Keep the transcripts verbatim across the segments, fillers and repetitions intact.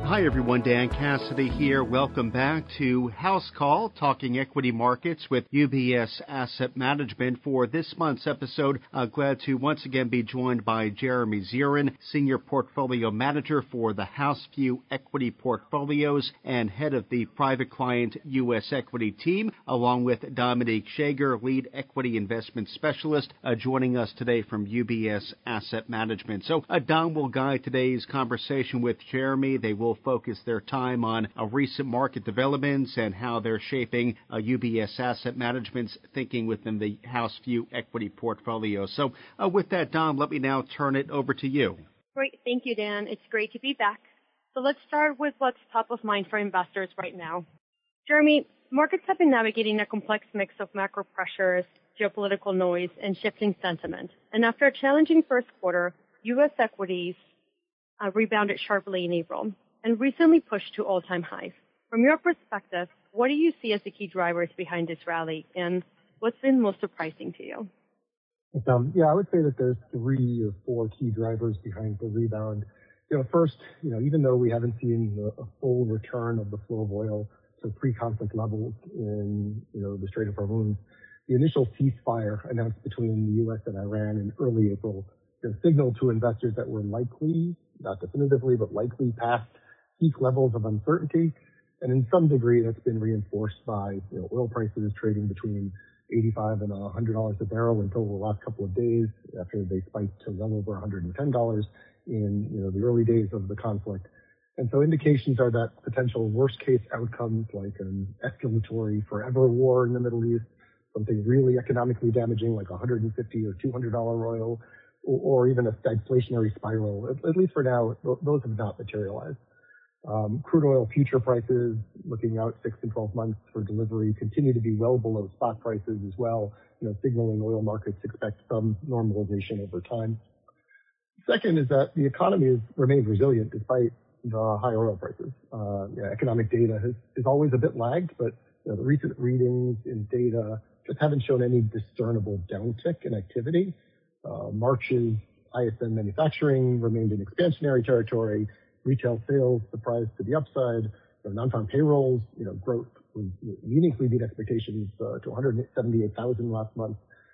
Hi, everyone. Dan Cassidy here. Welcome back to House Call, talking equity markets with U B S Asset Management. For this month's episode, uh, glad to once again be joined by Jeremy Zirin, Senior Portfolio Manager for the HouseView Equity Portfolios and head of the Private Client U S Equity team, along with Dominique Shager, Lead Equity Investment Specialist, uh, joining us today from U B S Asset Management. So uh, Dom will guide today's conversation with Jeremy. They will focus their time on uh, recent market developments and how they're shaping uh, U B S Asset Management's thinking within the HouseView Equity Portfolio. So uh, with that, Dom, let me now turn it over to you. Great. Thank you, Dan. It's great to be back. So let's start with what's top of mind for investors right now. Jeremy, markets have been navigating a complex mix of macro pressures, geopolitical noise, and shifting sentiment. And after a challenging first quarter, U S equities uh, rebounded sharply in April and recently pushed to all-time highs. From your perspective, what do you see as the key drivers behind this rally, and what's been most surprising to you? Um, yeah, I would say that there's three or four key drivers behind the rebound. You know, first, you know, even though we haven't seen a, a full return of the flow of oil to pre-conflict levels in, you know, the Strait of Hormuz, the initial ceasefire announced between the U S and Iran in early April, you know, signaled to investors that we're likely, not definitively, but likely past peak levels of uncertainty. And in some degree, that's been reinforced by, you know, oil prices trading between eighty-five and one hundred dollars a barrel until the last couple of days after they spiked to well over one hundred ten dollars in, you know, the early days of the conflict. And so indications are that potential worst case outcomes like an escalatory forever war in the Middle East, something really economically damaging like one hundred fifty or two hundred dollars oil, or, or even a stagflationary spiral, at, at least for now, those have not materialized. Um, crude oil future prices, looking out six and twelve months for delivery, continue to be well below spot prices as well, you know, signaling oil markets expect some normalization over time. Second is that the economy has remained resilient despite the high oil prices. Uh, yeah, economic data has, is always a bit lagged, but you know, the recent readings in data just haven't shown any discernible downtick in activity. Uh, March's I S M manufacturing remained in expansionary territory. Retail sales surprised to the upside. You know, non-farm payrolls, you know, growth was meaningfully beat expectations uh, to one hundred seventy-eight thousand last month.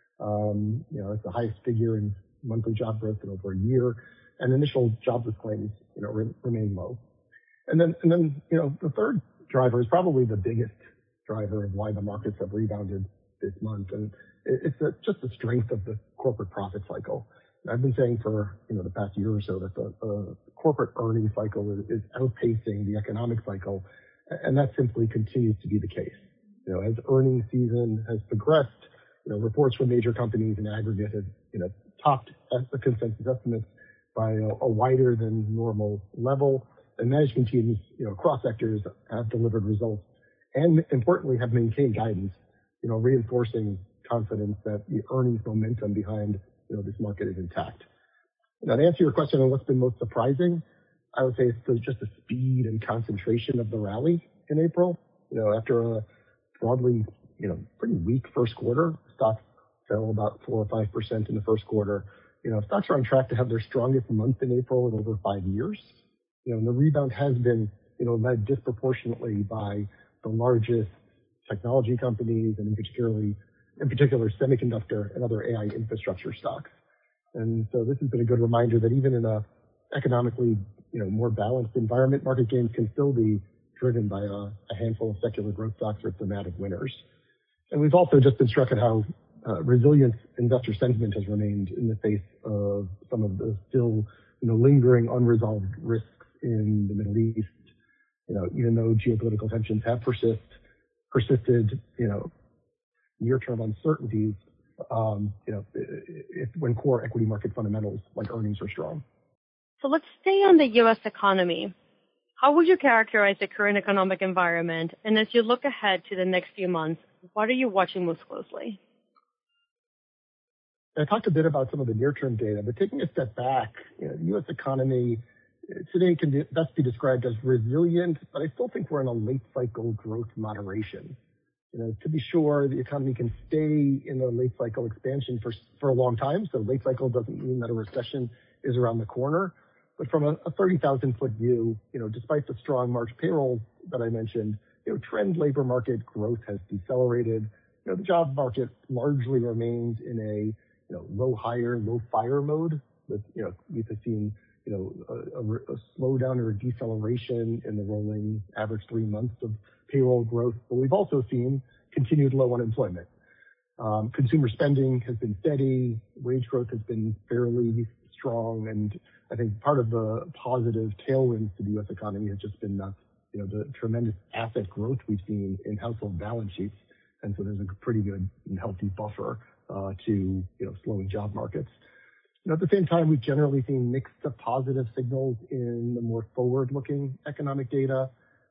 Um, you know, it's the highest figure in monthly job growth in over a year. And initial jobless claims, you know, re- remain low. And then, and then, you know, the third driver is probably the biggest driver of why the markets have rebounded this month, and it's a, just the strength of the corporate profit cycle. I've been saying for, you know, the past year or so that the, the corporate earnings cycle is, is outpacing the economic cycle, and that simply continues to be the case. You know, as earnings season has progressed, you know, reports from major companies in aggregate have, you know, topped the consensus estimates by a, a wider than normal level, and management teams, you know, across sectors have delivered results and importantly have maintained guidance, you know, reinforcing confidence that the earnings momentum behind, you know, this market is intact. Now, to answer your question on what's been most surprising, I would say it's the, just the speed and concentration of the rally in April. You know, after a broadly, you know, pretty weak first quarter, stocks fell about four or five percent in the first quarter. You know, stocks are on track to have their strongest month in April in over five years. You know, and the rebound has been, you know, led disproportionately by the largest technology companies and in particularly in particular semiconductor and other A I infrastructure stocks. And so this has been a good reminder that even in a economically, you know, more balanced environment, market gains can still be driven by a, a handful of secular growth stocks or thematic winners. And we've also just been struck at how uh, resilient investor sentiment has remained in the face of some of the still, you know, lingering unresolved risks in the Middle East. You know, even though geopolitical tensions have persist, persisted, you know, near-term uncertainties, um, you know, if, when core equity market fundamentals like earnings are strong. So let's stay on the U S economy. How would you characterize the current economic environment? And as you look ahead to the next few months, what are you watching most closely? I talked a bit about some of the near-term data, but taking a step back, you know, the U S economy today can be, best be described as resilient, but I still think we're in a late cycle growth moderation. You know, to be sure, the economy can stay in a late cycle expansion for for a long time. So late cycle doesn't mean that a recession is around the corner. But from a, a thirty thousand foot view, you know, despite the strong March payroll that I mentioned, you know, trend labor market growth has decelerated. You know, the job market largely remains in a, you know, low hire, low fire mode. With, you know, we've seen, you know, a, a, a slowdown or a deceleration in the rolling average three months of payroll growth. But we've also seen continued low unemployment. Um, consumer spending has been steady. Wage growth has been fairly strong. And I think part of the positive tailwinds to the U S economy has just been, uh, you know, the tremendous asset growth we've seen in household balance sheets. And so there's a pretty good and healthy buffer uh, to, you know, slowing job markets. You know, at the same time, we've generally seen mixed to positive signals in the more forward-looking economic data.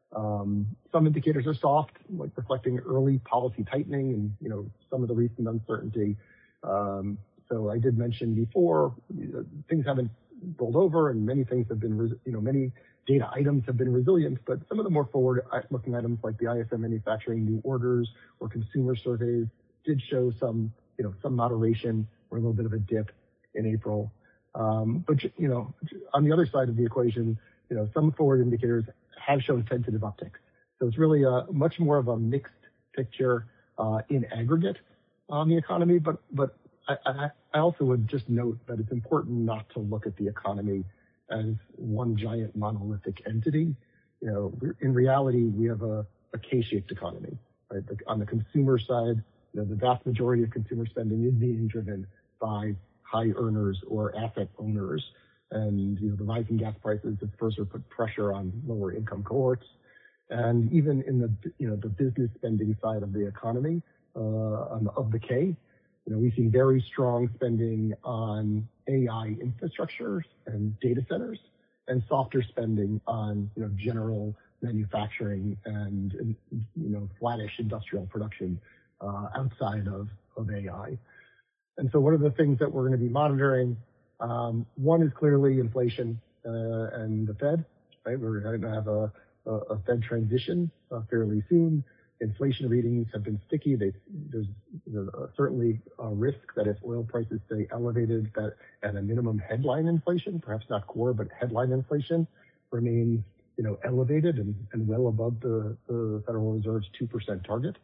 Um, some indicators are soft, like reflecting early policy tightening and, you know, some of the recent uncertainty. Um, so I did mention before, you know, things haven't rolled over and many things have been, you know, many data items have been resilient, but some of the more forward-looking items like the I S M manufacturing new orders or consumer surveys did show some, you know, some moderation or a little bit of a dip in April. Um, but, you know, on the other side of the equation, you know, some forward indicators have shown tentative upticks. So it's really a much more of a mixed picture uh, in aggregate on the economy. But, but I, I, I also would just note that it's important not to look at the economy as one giant monolithic entity. You know, in reality, we have a, a K-shaped economy, right? The, on the consumer side, you know, the vast majority of consumer spending is being driven by high earners or asset owners. And, you know, the rising gas prices have further put pressure on lower income cohorts. And even in the, you know, the business spending side of the economy, uh, on the, of the K, you know, we've seen very strong spending on A I infrastructures and data centers and softer spending on, you know, general manufacturing and, and you know, flattish industrial production, uh, outside of, of A I. And so what are the things that we're going to be monitoring? Um, one is clearly inflation uh, and the Fed, right? We're going to have a, a, a Fed transition uh, fairly soon. Inflation readings have been sticky. They, there's, there's uh, certainly a risk that if oil prices stay elevated, that at a minimum headline inflation, perhaps not core, but headline inflation remains, you know, elevated and, and well above the, the Federal Reserve's two percent target.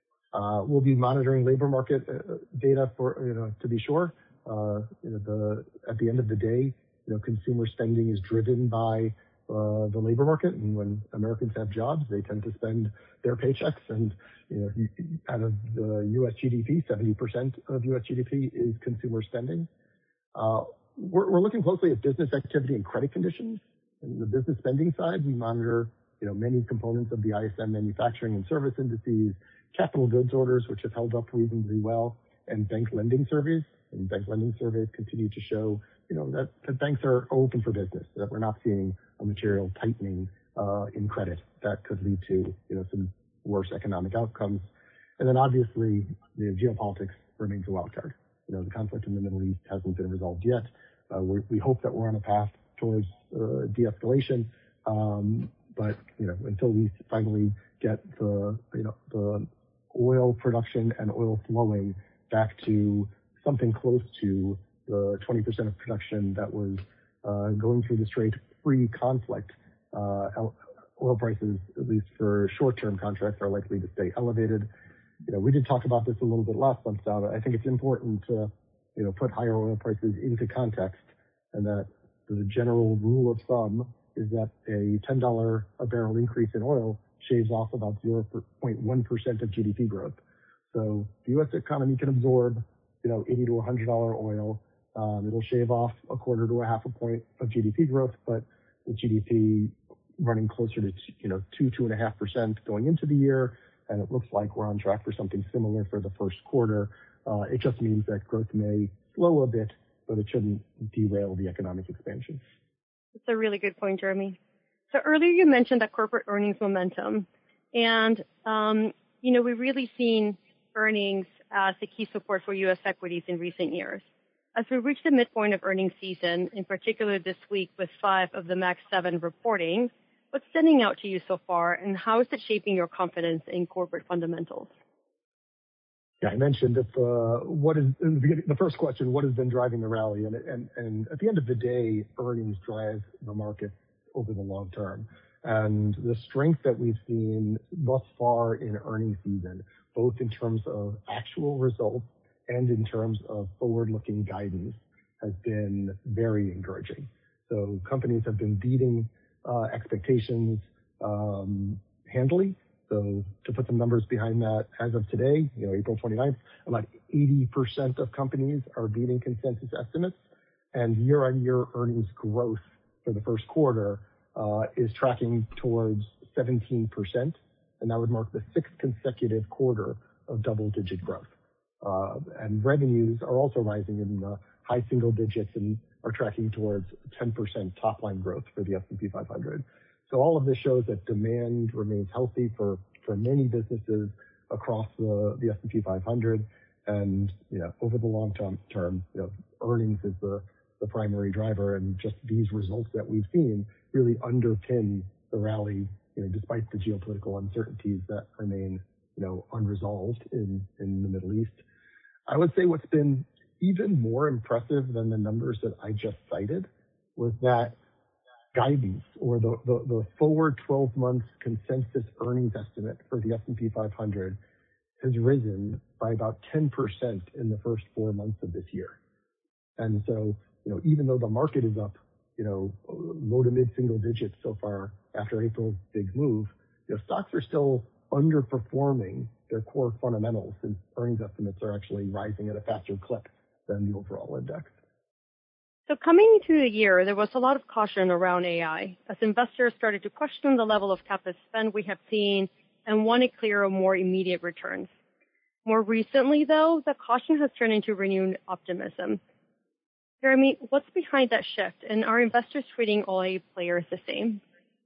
Uh, we'll be monitoring labor market uh, data for, you know, to be sure. Uh, you know, the, at the end of the day, you know, consumer spending is driven by uh, the labor market. And when Americans have jobs, they tend to spend their paychecks. And, you know, out of the U S G D P, seventy percent of U S G D P is consumer spending. Uh, we're, we're looking closely at business activity and credit conditions. On the business spending side, we monitor, you know, many components of the I S M manufacturing and service indices, capital goods orders, which have held up reasonably well, and bank lending surveys. And bank lending surveys continue to show, you know, that, that banks are open for business, that we're not seeing a material tightening uh, in credit that could lead to, you know, some worse economic outcomes. And then obviously, you know, geopolitics remains a wild card. You know, the conflict in the Middle East hasn't been resolved yet. Uh, we, we hope that we're on a path towards uh, de-escalation, um, but you know, until we finally get the, you know, the oil production and oil flowing back to something close to the twenty percent of production that was uh, going through the Strait pre-conflict, uh, oil prices, at least for short-term contracts, are likely to stay elevated. You know, we did talk about this a little bit last month, Sal. I think it's important to, you know, put higher oil prices into context, and that the general rule of thumb is that a ten dollars a barrel increase in oil shaves off about zero point one percent of G D P growth. So the U S economy can absorb, you know, eighty to one hundred dollars oil. Um, it'll shave off a quarter to a half a point of G D P growth, but with G D P running closer to, you know, two, two and a half percent going into the year, and it looks like we're on track for something similar for the first quarter. Uh, it just means that growth may slow a bit, but it shouldn't derail the economic expansion. That's a really good point, Jeremy. So earlier you mentioned that corporate earnings momentum, and um, you know, we've really seen earnings as a key support for U S equities in recent years. As we reach the midpoint of earnings season, in particular this week with five of the Max seven reporting, what's standing out to you so far, and how is it shaping your confidence in corporate fundamentals? Yeah, I mentioned that uh, what is in the beginning, the first question, what has been driving the rally? And, and, and at the end of the day, earnings drive the market over the long term. And the strength that we've seen thus far in earnings season, both in terms of actual results and in terms of forward-looking guidance, has been very encouraging. So companies have been beating uh, expectations um, handily. So to put some numbers behind that, as of today, you know, April twenty-ninth, about eighty percent of companies are beating consensus estimates, and year-on-year earnings growth for the first quarter uh, is tracking towards seventeen percent, and that would mark the sixth consecutive quarter of double-digit growth. Uh, and revenues are also rising in the high single digits and are tracking towards ten percent top-line growth for the S and P five hundred. So all of this shows that demand remains healthy for, for many businesses across the, the S and P five hundred. And, you know, over the long term, term, you know, earnings is the, the primary driver. And just these results that we've seen really underpin the rally, you know, despite the geopolitical uncertainties that remain, you know, unresolved in, in the Middle East. I would say what's been even more impressive than the numbers that I just cited was that guidance, or the, the, the forward twelve months consensus earnings estimate for the S and P five hundred has risen by about ten percent in the first four months of this year. And so, you know, even though the market is up, you know, low to mid single digits so far after April's big move, you know, stocks are still underperforming their core fundamentals, and earnings estimates are actually rising at a faster clip than the overall index. So coming into the year, there was a lot of caution around A I as investors started to question the level of capital spend we have seen and wanted clearer, more immediate returns. More recently, though, the caution has turned into renewed optimism. Jeremy, what's behind that shift, and are investors treating all A I players the same?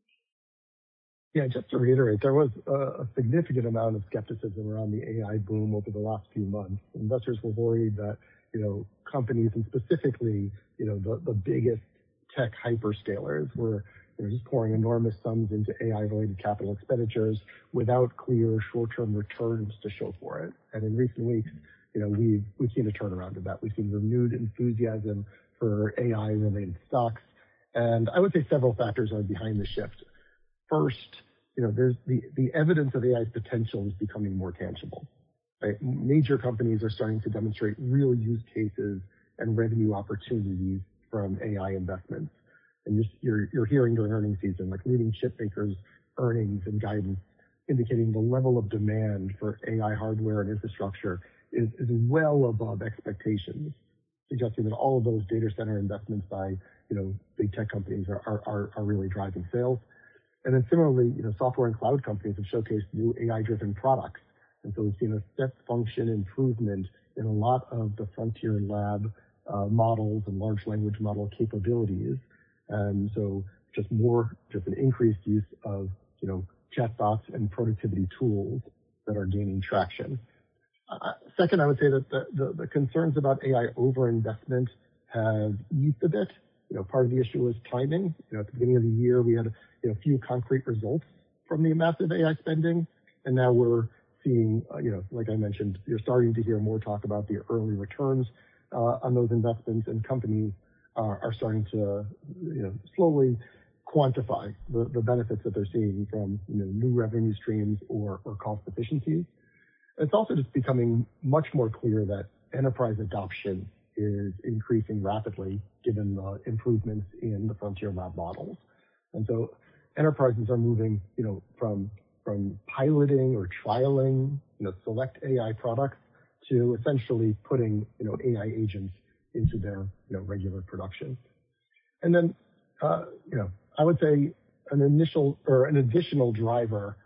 Yeah, just to reiterate, there was a, a significant amount of skepticism around the A I boom over the last few months. Investors were worried that, you know, companies, and specifically, you know, the, the biggest tech hyperscalers were, you know, just pouring enormous sums into A I-related capital expenditures without clear short-term returns to show for it. And in recent weeks, you know, we've, we've seen a turnaround of that. We've seen renewed enthusiasm for A I-related stocks. And I would say several factors are behind the shift. First, you know, there's the, the evidence of A I's potential is becoming more tangible. Right? Major companies are starting to demonstrate real use cases and revenue opportunities from A I investments. And you're, you're, you're hearing during earnings season, like leading chip makers' earnings and guidance indicating the level of demand for A I hardware and infrastructure is, is well above expectations, suggesting that all of those data center investments by, you know, big tech companies are, are, are really driving sales. And then similarly, you know, software and cloud companies have showcased new A I-driven products. And so we've seen a step function improvement in a lot of the frontier lab uh, models and large language model capabilities. And so just more, just an increased use of, you know, chatbots and productivity tools that are gaining traction. Uh, second, I would say that the, the, the concerns about A I overinvestment have eased a bit. You know, part of the issue was timing. You know, at the beginning of the year, we had, you know, a few concrete results from the massive A I spending, and now we're seeing, uh, you know, like I mentioned, you're starting to hear more talk about the early returns uh, on those investments, and companies are, are starting to, you know, slowly quantify the, the benefits that they're seeing from, you know, new revenue streams or, or cost efficiencies. It's also just becoming much more clear that enterprise adoption is increasing rapidly given the improvements in the frontier lab models. And so enterprises are moving, you know, from from piloting or trialing, you know, select A I products to essentially putting, you know, A I agents into their, you know, regular production. And then, uh, you know, I would say an initial or an additional driver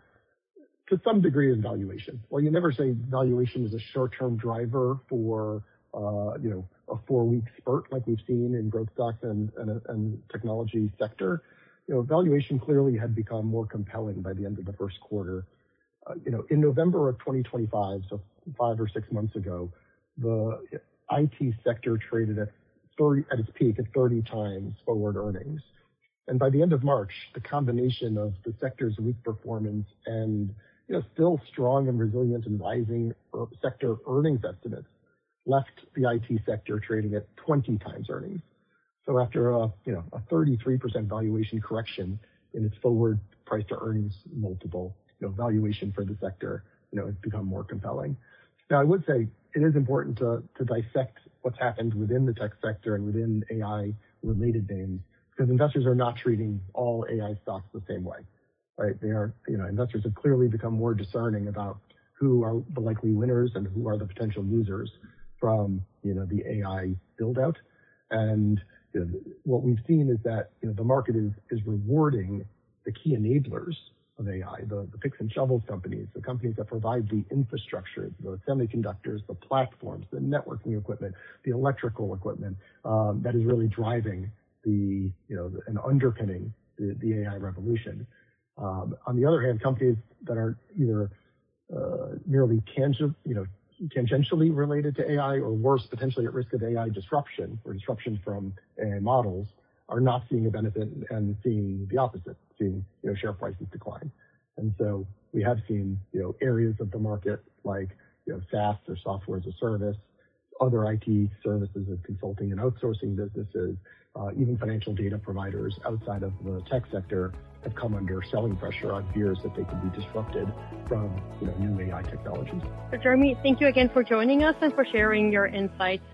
to some degree is valuation. Well, you never say valuation is a short-term driver for, uh, you know, a four-week spurt like we've seen in growth stocks and, and, and technology sector. You know, valuation clearly had become more compelling by the end of the first quarter. Uh, you know, in November of twenty twenty-five, so five or six months ago, the I T sector traded at thirty at its peak at thirty times forward earnings. And by the end of March, the combination of the sector's weak performance and, you you know, still strong and resilient and rising sector earnings estimates left the I T sector trading at twenty times earnings. So after a, you know, a thirty-three percent valuation correction in its forward price to earnings multiple, you know, valuation for the sector, you know, has become more compelling. Now, I would say it is important to, to dissect what's happened within the tech sector and within A I related names, because investors are not treating all A I stocks the same way, right? They are, you know, investors have clearly become more discerning about who are the likely winners and who are the potential losers from, you know, the A I build out. And you know, what we've seen is that, you know, the market is, is rewarding the key enablers of A I, the, the picks and shovels companies, the companies that provide the infrastructure, the semiconductors, the platforms, the networking equipment, the electrical equipment, um, that is really driving the, you know, and underpinning the, the A I revolution. Um, on the other hand, companies that are either uh, merely tangible, you know, tangentially related to A I, or worse, potentially at risk of A I disruption or disruption from A I models, are not seeing a benefit and seeing the opposite, seeing, you know, share prices decline. And so we have seen, you know, areas of the market like, you know, SaaS or software as a service, other I T services and consulting and outsourcing businesses, uh, even financial data providers outside of the tech sector have come under selling pressure on fears that they could be disrupted from, you know, new A I technologies. So Jeremy, thank you again for joining us and for sharing your insights.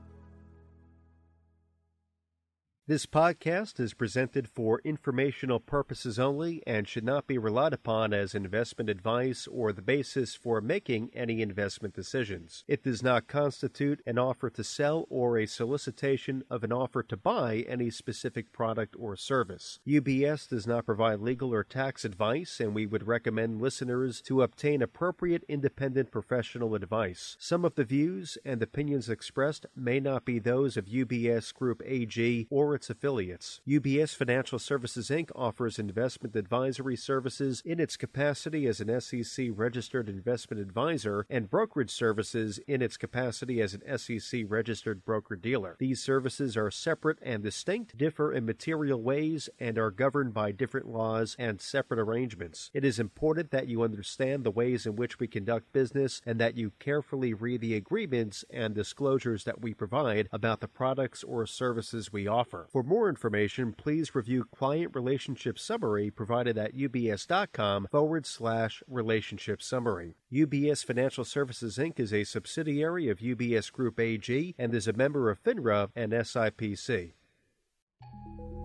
This podcast is presented for informational purposes only and should not be relied upon as investment advice or the basis for making any investment decisions. It does not constitute an offer to sell or a solicitation of an offer to buy any specific product or service. U B S does not provide legal or tax advice, and we would recommend listeners to obtain appropriate independent professional advice. Some of the views and opinions expressed may not be those of U B S Group A G or its affiliates. U B S Financial Services, Incorporated offers investment advisory services in its capacity as an S E C-registered investment advisor and brokerage services in its capacity as an S E C-registered broker-dealer. These services are separate and distinct, differ in material ways, and are governed by different laws and separate arrangements. It is important that you understand the ways in which we conduct business and that you carefully read the agreements and disclosures that we provide about the products or services we offer. For more information, please review Client Relationship Summary provided at ubs.com forward slash relationship summary. U B S Financial Services, Incorporated is a subsidiary of U B S Group A G and is a member of FINRA and S I P C.